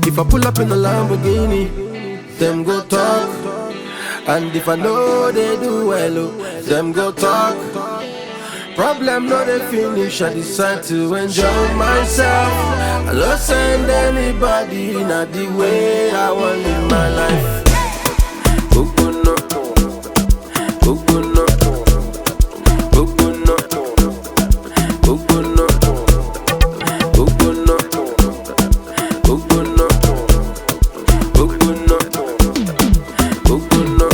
If I pull up in a Lamborghini, them go talk. And if I know they do well, oh, them go talk. Problem no they finish, I decide to enjoy myself. I don't send anybody, not the way I want live my life. Coconut, coconut, coconut, coconut, coconut, coconut, coconut, coconut.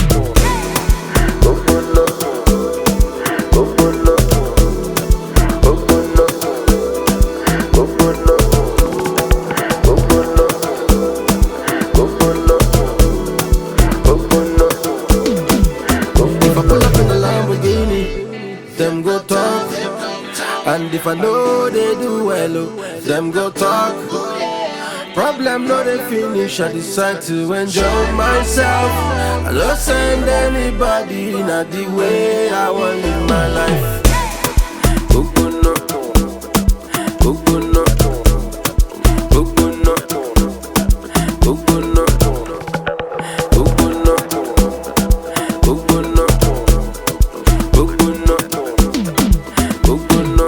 If I pull up in a Lamborghini, them go talk. And if I know they do well, oh, them go talk. Problem no they finish, I decide to enjoy myself. I don't send anybody, not the way I want live my life. Coconut, coconut, coconut, coconut, coconut, coconut, coconut, coconut,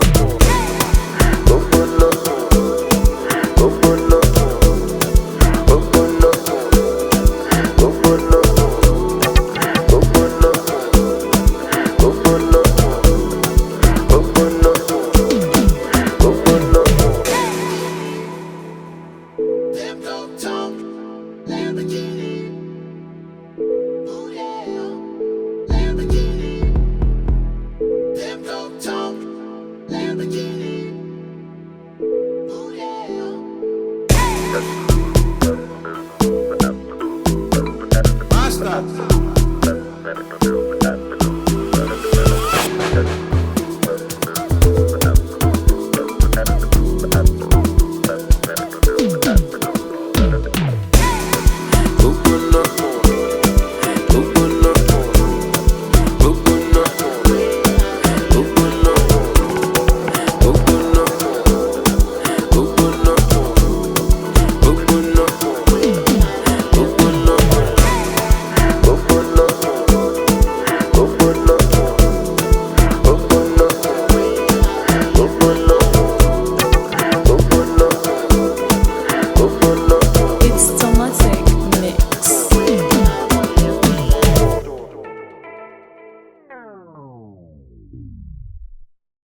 Them go talk, Lamborghini. Ooh yeah, Lamborghini. Them go talk, Lamborghini. Ooh yeah.